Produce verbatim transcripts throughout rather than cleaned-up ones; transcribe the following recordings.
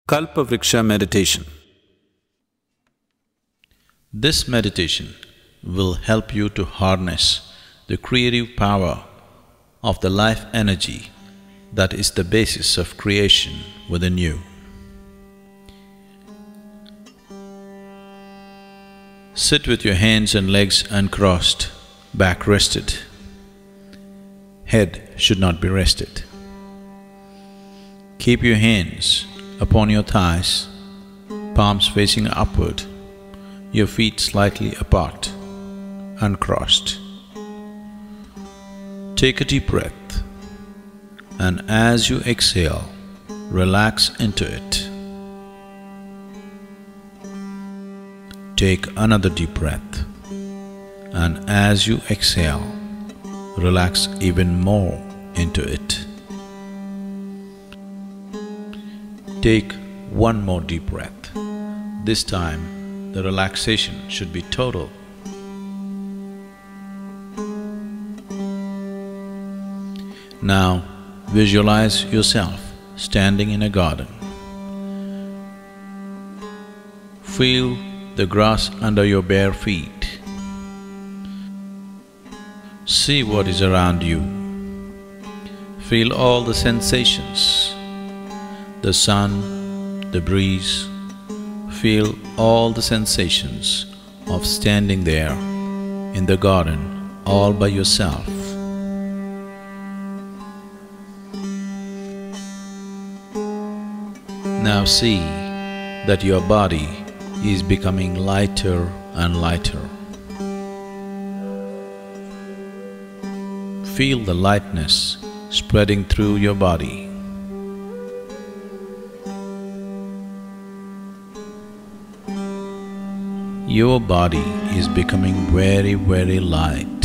Kalpavriksha meditation. This meditation will help you to harness the creative power of the life energy that is the basis of creation within you. Sit with your hands and legs uncrossed, back rested. Head should not be rested. Keep your hands upon your thighs, palms facing upward, your feet slightly apart, uncrossed. Take a deep breath, and as you exhale, relax into it. Take another deep breath, and as you exhale, relax even more into it. Take one more deep breath. This time, the relaxation should be total. Now, visualize yourself standing in a garden. Feel the grass under your bare feet. See what is around you. Feel all the sensations. The sun, the breeze, feel all the sensations of standing there in the garden all by yourself. Now see that your body is becoming lighter and lighter. Feel the lightness spreading through your body. Your body is becoming very, very light.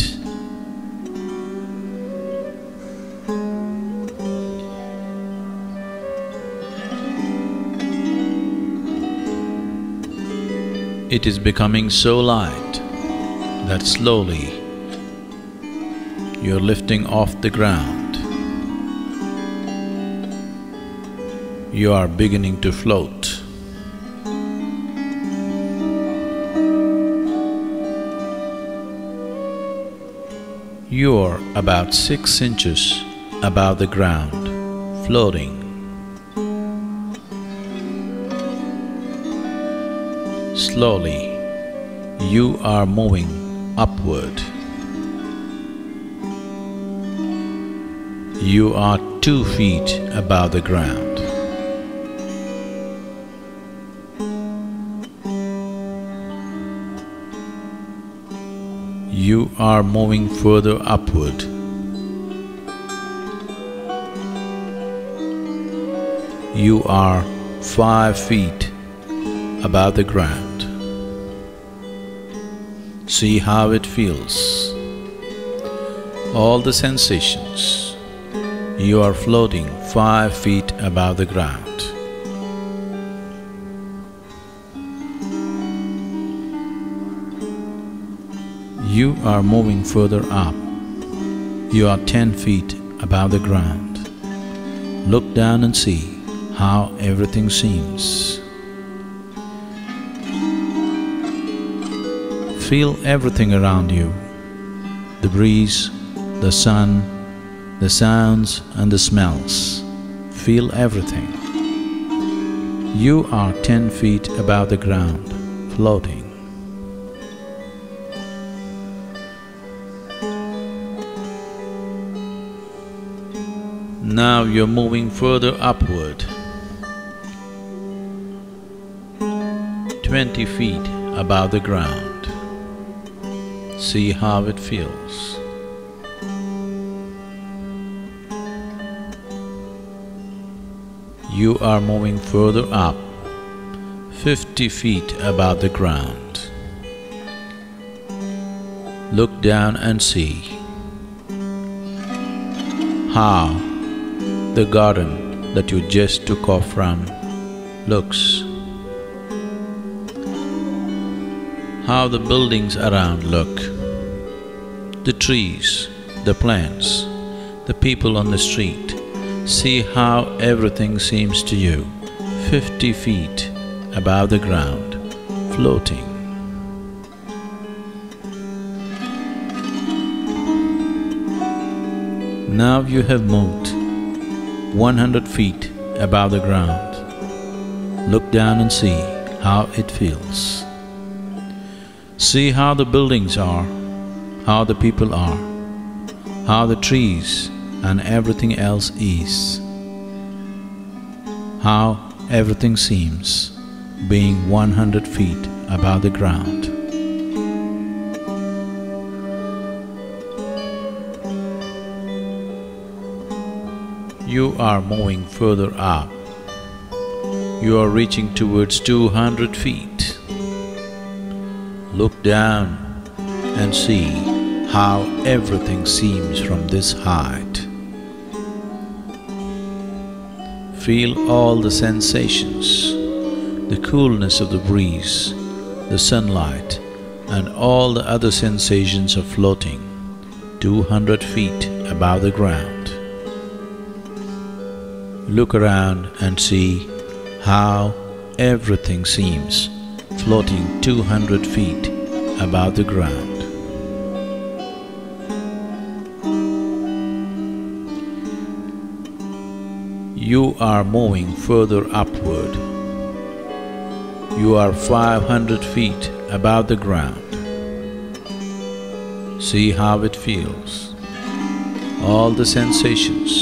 It is becoming so light that slowly you're lifting off the ground. You are beginning to float. You are about six inches above the ground, floating. Slowly, you are moving upward. You are two feet above the ground. You are moving further upward. You are five feet above the ground. See how it feels. All the sensations. You are floating five feet above the ground. You are moving further up. You are ten feet above the ground. Look down and see how everything seems. Feel everything around you, the breeze, the sun, the sounds and the smells. Feel everything. You are ten feet above the ground, floating. Now you're moving further upward, twenty feet above the ground. See how it feels. You are moving further up, fifty feet above the ground. Look down and see how the garden that you just took off from looks. How the buildings around look, the trees, the plants, the people on the street. See how everything seems to you. fifty feet above the ground, floating. Now you have moved one hundred feet above the ground. Look down and see how it feels. See how the buildings are, how the people are, how the trees and everything else is, how everything seems being one hundred feet above the ground. You are moving further up. You are reaching towards two hundred feet. Look down and see how everything seems from this height. Feel all the sensations, the coolness of the breeze, the sunlight, and all the other sensations of floating two hundred feet above the ground. Look around and see how everything seems floating two hundred feet above the ground. You are moving further upward. You are five hundred feet above the ground. See how it feels, all the sensations.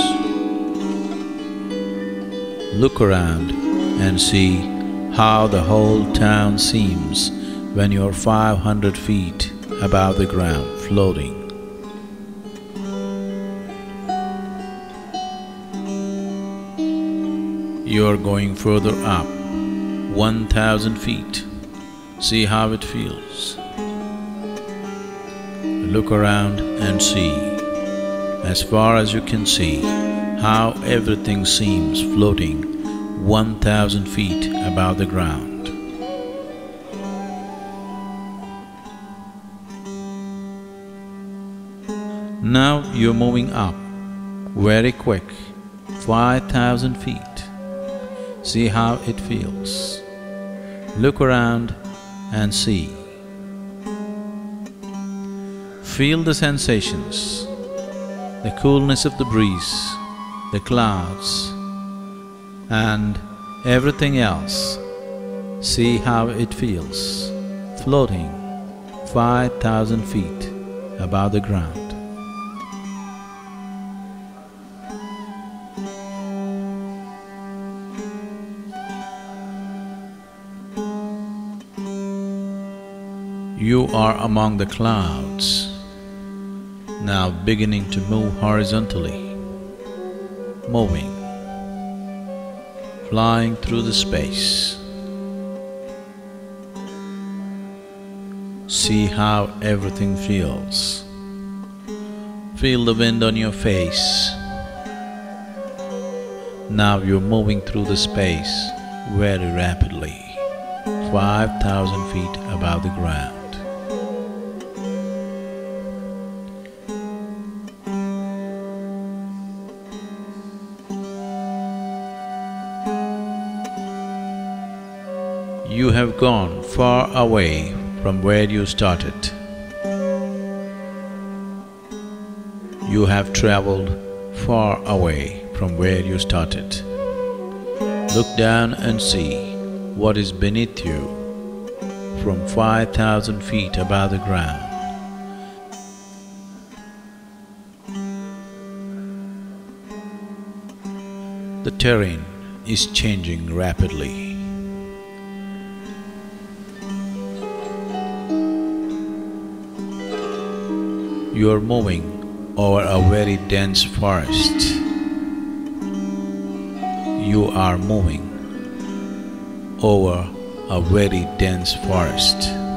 Look around and see how the whole town seems when you're five hundred feet above the ground, floating. You're going further up, one thousand feet. See how it feels. Look around and see, as far as you can see, how everything seems floating one thousand feet above the ground. Now you're moving up, very quick, five thousand feet. See how it feels. Look around and see. Feel the sensations, the coolness of the breeze, the clouds, and everything else. See how it feels, floating five thousand feet above the ground. You are among the clouds, now beginning to move horizontally, moving, flying through the space. See how everything feels. Feel the wind on your face. Now you're moving through the space very rapidly, five thousand feet above the ground. You have gone far away from where you started. You have traveled far away from where you started. Look down and see what is beneath you from five thousand feet above the ground. The terrain is changing rapidly. You are moving over a very dense forest. You are moving over a very dense forest.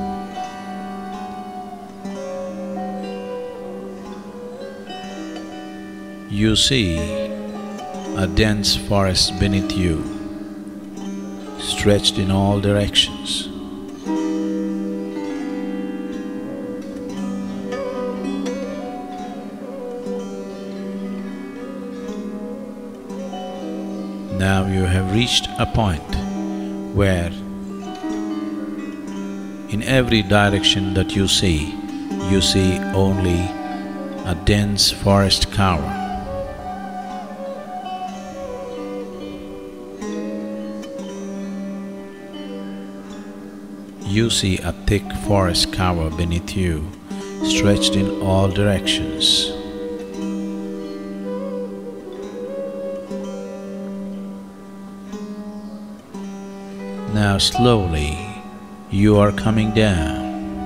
You see a dense forest beneath you, stretched in all directions. Now you have reached a point where in every direction that you see, you see only a dense forest cover. You see a thick forest cover beneath you, stretched in all directions. Now slowly you are coming down.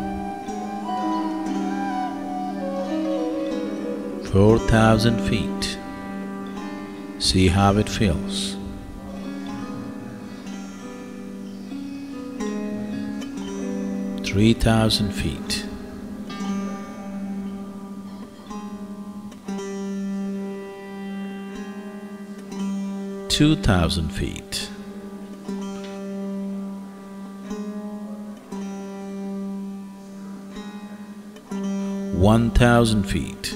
Four thousand feet. See how it feels. Three thousand feet. Two thousand feet. One thousand feet.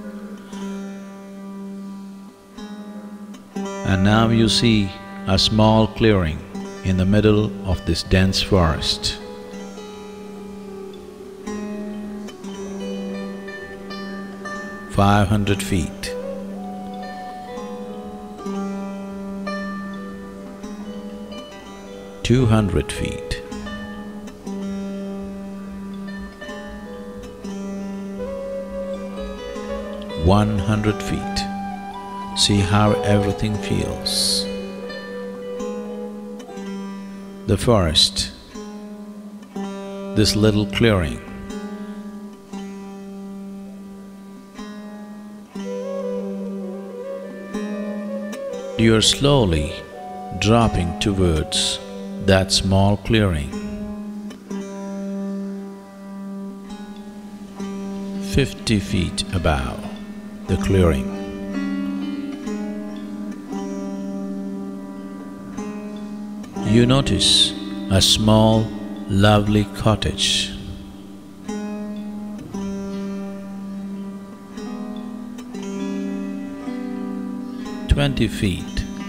And now you see a small clearing in the middle of this dense forest. Five hundred feet. Two hundred feet. One hundred feet. See how everything feels. The forest, this little clearing. You are slowly dropping towards that small clearing. Fifty feet above the clearing. You notice a small, lovely cottage. Twenty feet.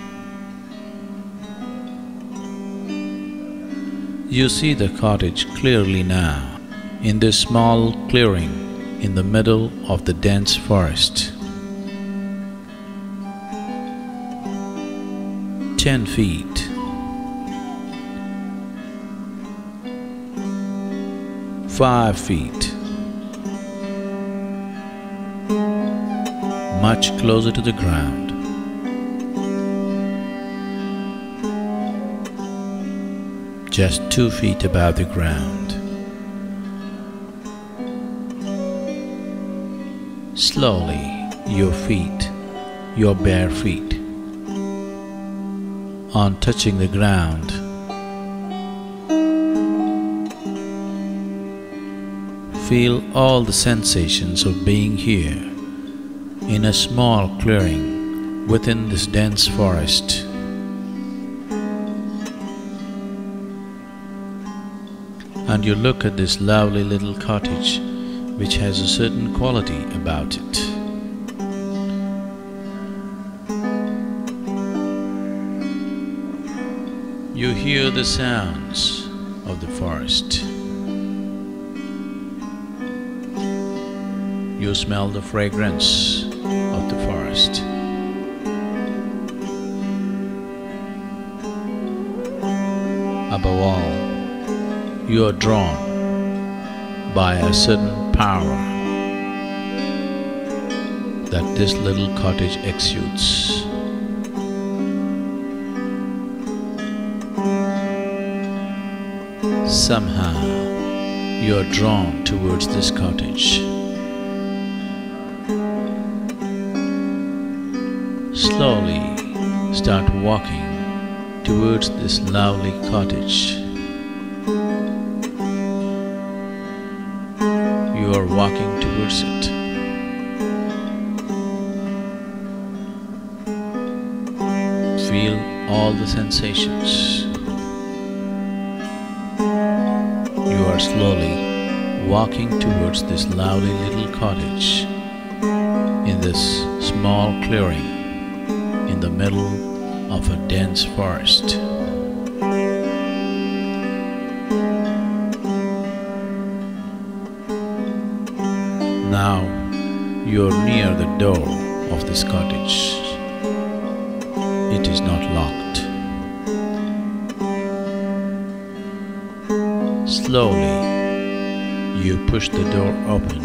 You see the cottage clearly now, in this small clearing in the middle of the dense forest. Ten feet. Five feet. Much closer to the ground. Just two feet above the ground. Slowly, your feet, your bare feet, on touching the ground, feel all the sensations of being here in a small clearing within this dense forest. And you look at this lovely little cottage which has a certain quality about it. You hear the sounds of the forest. You smell the fragrance of the forest. Above all, you are drawn by a certain power that this little cottage exudes. Somehow, you are drawn towards this cottage. Slowly start walking towards this lovely cottage. You are walking towards it. Feel all the sensations. You are slowly walking towards this lovely little cottage in this small clearing in the middle of a dense forest. Now you are near the door of this cottage. It is not locked. Slowly, you push the door open.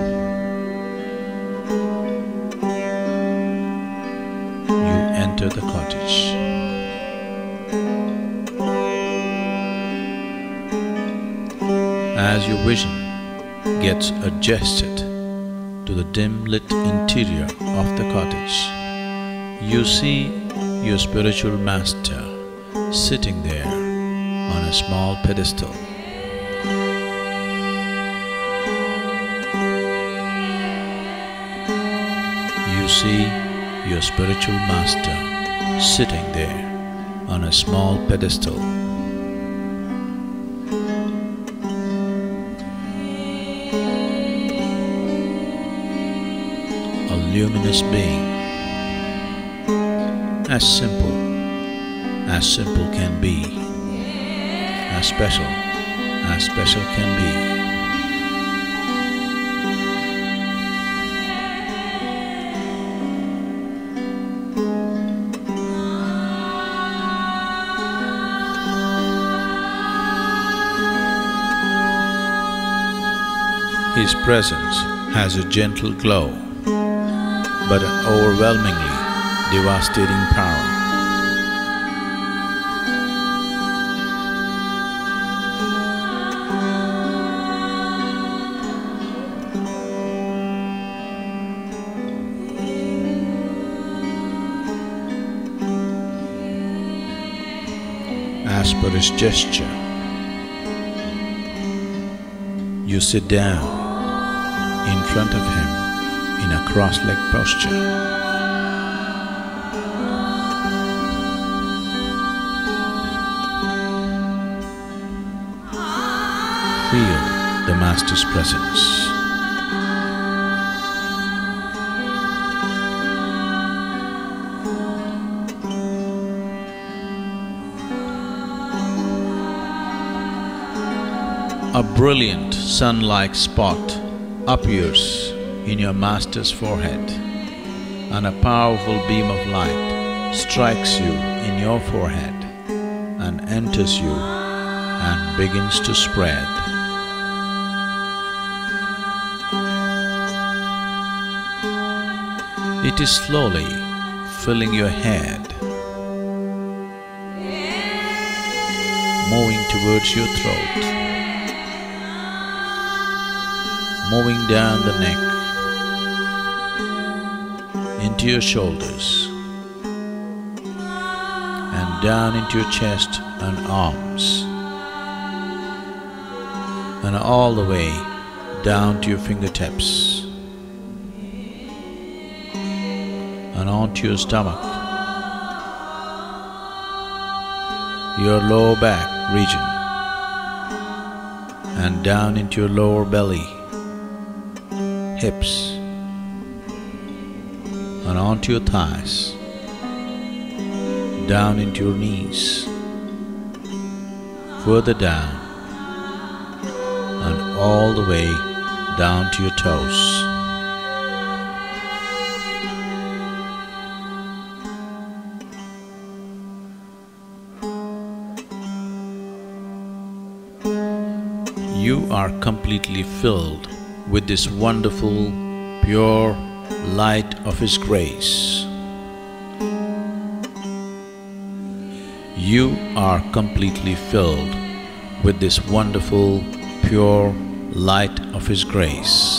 You enter the cottage. As your vision gets adjusted to the dim-lit interior of the cottage, you see your spiritual master sitting there on a small pedestal. You see your spiritual master sitting there on a small pedestal. A luminous being, as simple as simple can be, as special as special can be. His presence has a gentle glow, but an overwhelmingly devastating power. As per his gesture, you sit down in front of him in a cross-legged posture. Feel the Master's presence. A brilliant sun-like spot appears in your Master's forehead, and a powerful beam of light strikes you in your forehead and enters you and begins to spread. It is slowly filling your head, moving towards your throat, moving down the neck, into your shoulders, and down into your chest and arms, and all the way down to your fingertips, and onto your stomach, your lower back region, and down into your lower belly, hips, and onto your thighs, down into your knees, further down, and all the way down to your toes. You are completely filled with this wonderful, pure light of His grace. You are completely filled with this wonderful, pure light of His grace.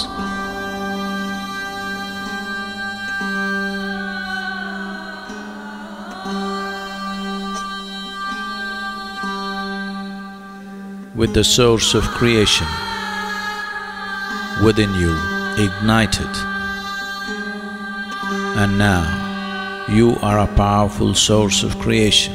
With the source of creation within you ignited, and now you are a powerful source of creation.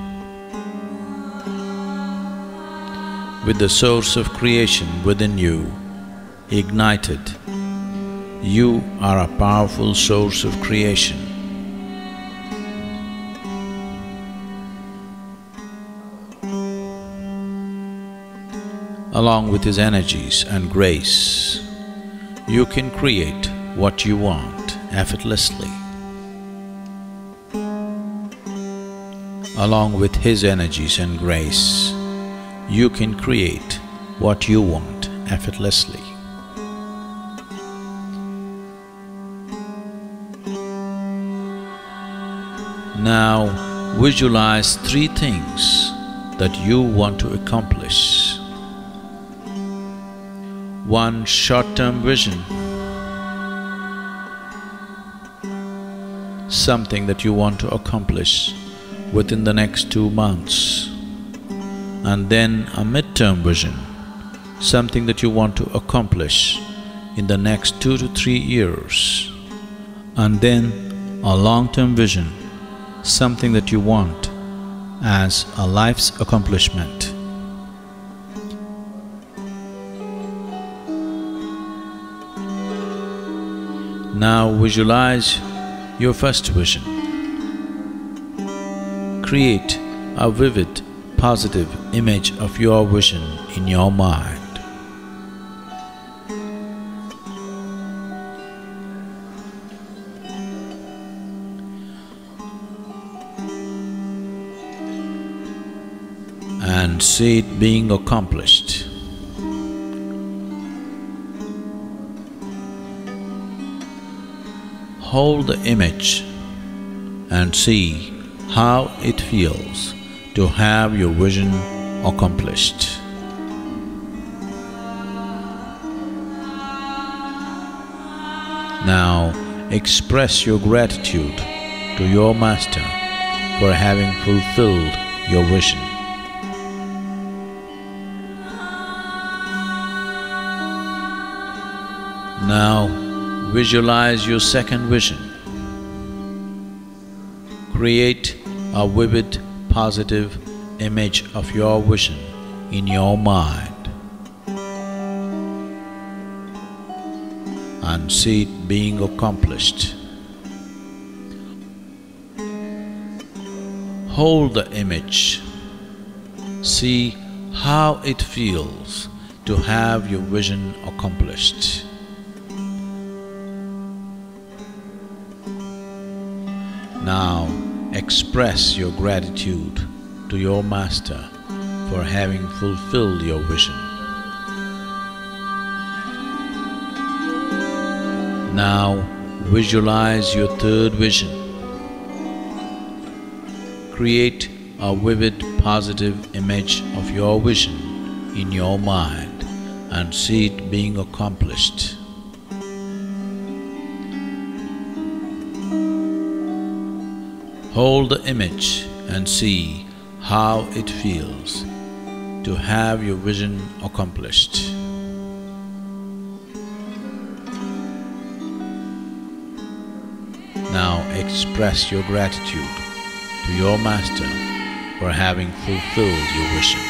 With the source of creation within you ignited, you are a powerful source of creation. along with His energies and grace, you can create what you want effortlessly. Along with His energies and grace, you can create what you want effortlessly. Now visualize three things that you want to accomplish. One short-term vision, something that you want to accomplish within the next two months. And then a mid-term vision, something that you want to accomplish in the next two to three years. And then a long-term vision, something that you want as a life's accomplishment. Now visualize your first vision. Create a vivid, positive image of your vision in your mind. And see it being accomplished. Hold the image and see how it feels to have your vision accomplished. Now express your gratitude to your Master for having fulfilled your vision. Now visualize your second vision. Create a vivid, positive image of your vision in your mind and see it being accomplished. Hold the image. See how it feels to have your vision accomplished. Now express your gratitude to your Master for having fulfilled your vision. Now visualize your third vision. Create a vivid, positive image of your vision in your mind and see it being accomplished. Hold the image and see how it feels to have your vision accomplished. Now express your gratitude to your Master for having fulfilled your vision.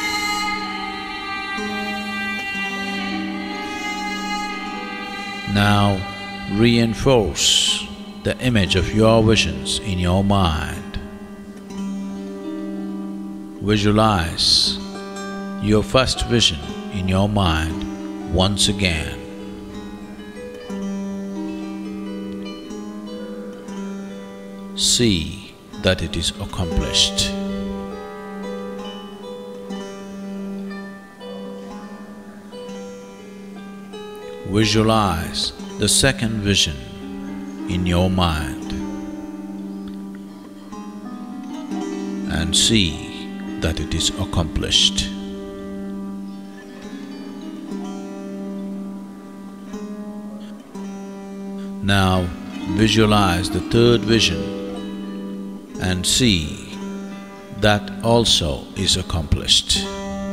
Now reinforce the image of your visions in your mind. Visualize your first vision in your mind once again. See that it is accomplished. Visualize the second vision in your mind and see that it is accomplished. Now visualize the third vision and see that also is accomplished.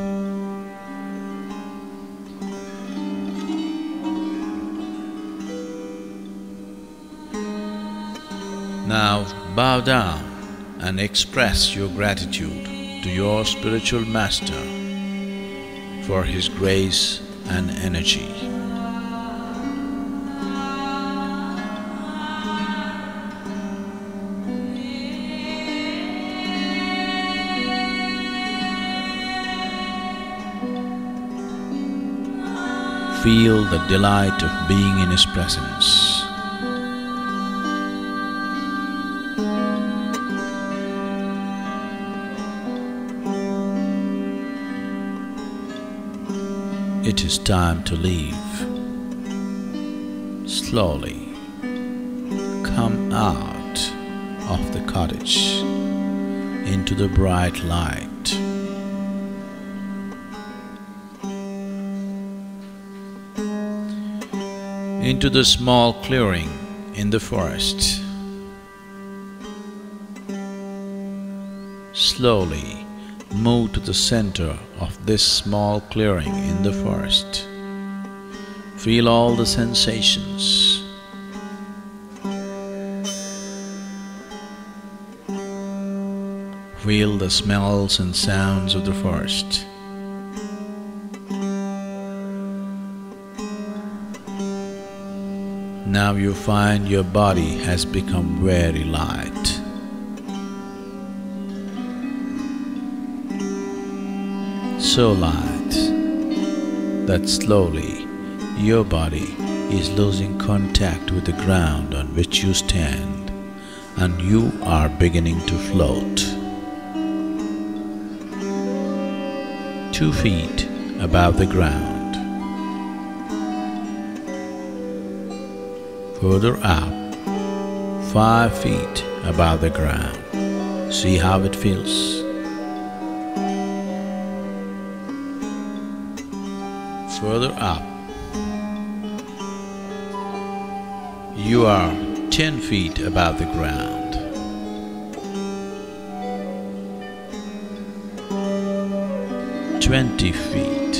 Now bow down and express your gratitude to your spiritual Master for his grace and energy. feel the delight of being in His presence. It is time to leave. Slowly come out of the cottage into the bright light. Into the small clearing in the forest. Slowly move to the center of this small clearing in the forest. Feel all the sensations. Feel the smells and sounds of the forest. Now you find your body has become very light. So light that slowly your body is losing contact with the ground on which you stand, and you are beginning to float. Two feet above the ground. Further up, five feet above the ground. See how it feels? Further up, you are ten feet above the ground. Twenty feet.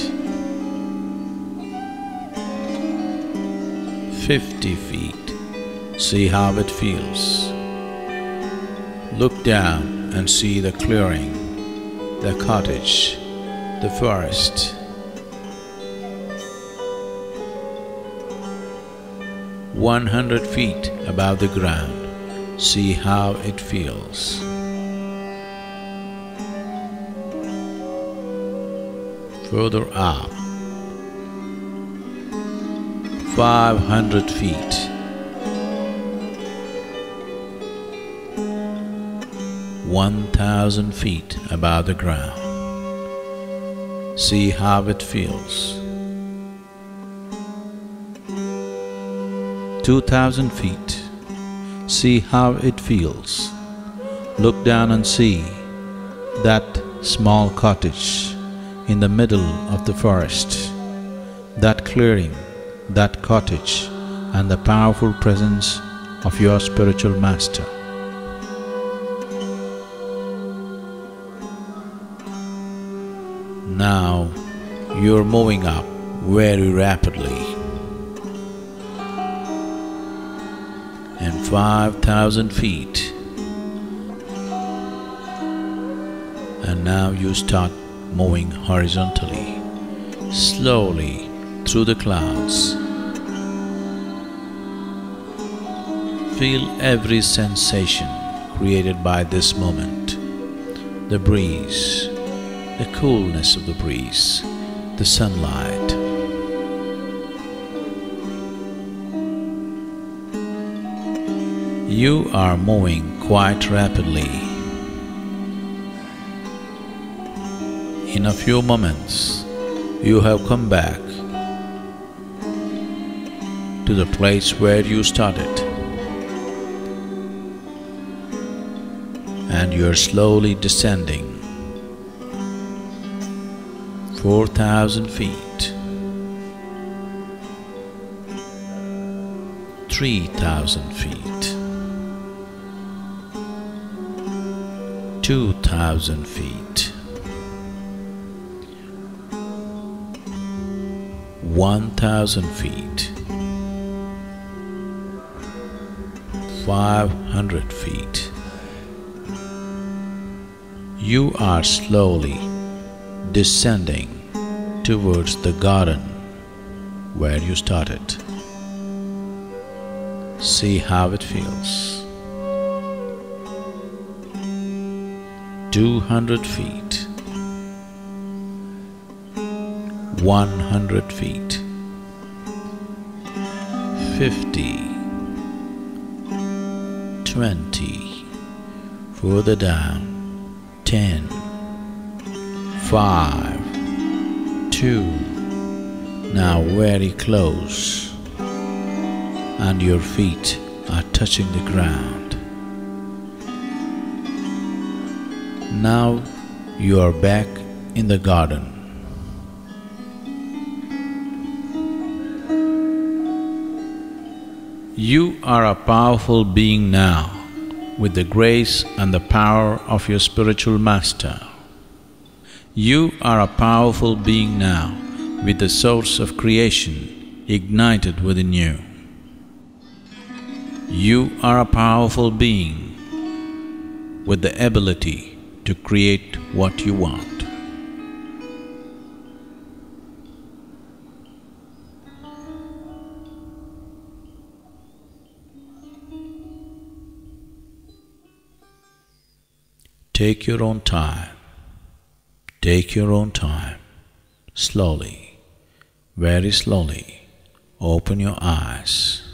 Fifty feet. See how it feels. Look down and see the clearing, the cottage, the forest. One hundred feet above the ground. See how it feels. Further up, five hundred feet. One thousand feet above the ground. See how it feels. Two thousand feet. See how it feels. Look down and see that small cottage in the middle of the forest, that clearing, that cottage, and the powerful presence of your spiritual master. Now you're moving up very rapidly, and five thousand feet, and now you start moving horizontally, slowly through the clouds. Feel every sensation created by this moment, the breeze, the coolness of the breeze, the sunlight. You are moving quite rapidly. In a few moments, you have come back to the place where you started, and you are slowly descending four thousand feet, three thousand feet, two thousand feet, one thousand feet, five hundred feet. You are slowly descending towards the garden where you started. See how it feels. Two hundred feet, one hundred feet, fifty, twenty, further down, ten, five, two, now very close, and your feet are touching the ground. Now you are back in the garden. You are a powerful being now, with the grace and the power of your spiritual master. You are a powerful being now, with the source of creation ignited within you. You are a powerful being with the ability to create what you want. Take your own time. Take your own time. Slowly, very slowly, open your eyes.